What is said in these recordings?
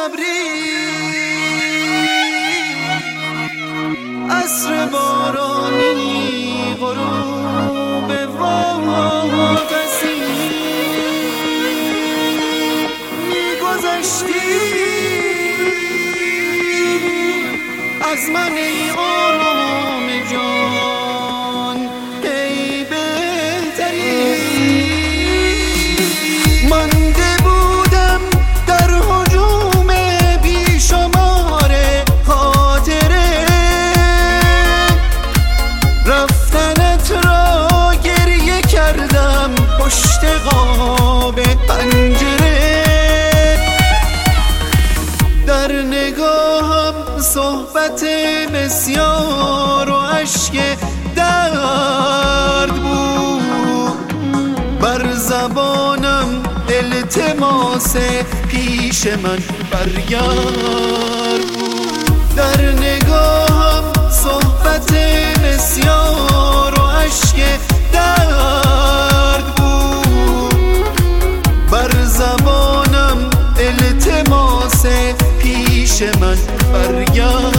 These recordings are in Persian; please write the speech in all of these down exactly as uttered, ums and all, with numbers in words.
عصر بارانی غروب واپسی میگذشتی از من ای آرام جان ای بهتری مانده بودم در هجوم بیشمار خاطره رفتنت را گریه کردم پشت قاب پنجره در نگاهم صحبت بسیار و اشک درد بود بر زبانم التماس پیش من برگرد بود در نگاهم صحبت بسیار و اشک درد بود بر زبانم التماس پیش من برگرد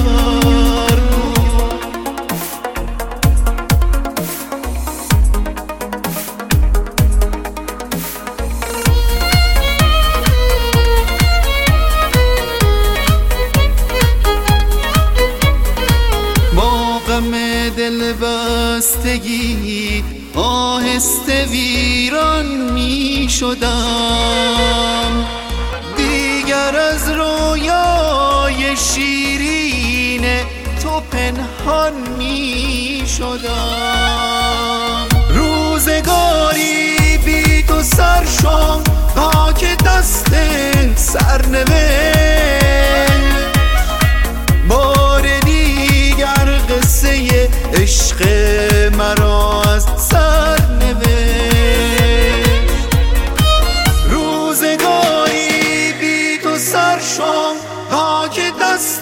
با غم دل بستگی آهسته ویران می شدم دیگر از رویای شیرین تو پنهان می شدم روزگاری بی تو سر شد تا که دست سرنوشت بار دیگر قصه عشق مرا از سر نوشت روزگاری بی تو سر شد تا که دست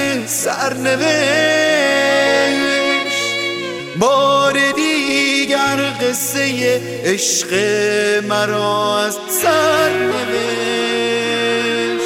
سرنوشت بار دیگر قصه عشق مرا از سر نوشت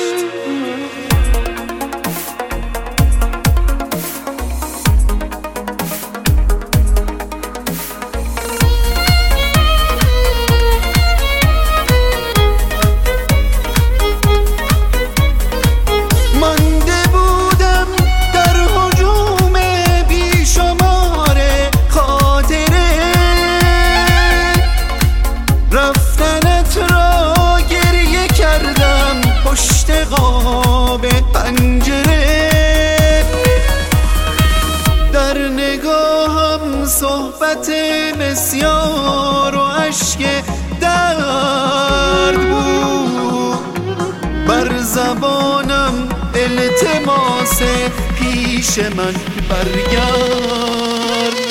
قاب پنجره در نگاهم صحبت بسیار و اشک درد بود بر زبانم التماس پیش من برگرد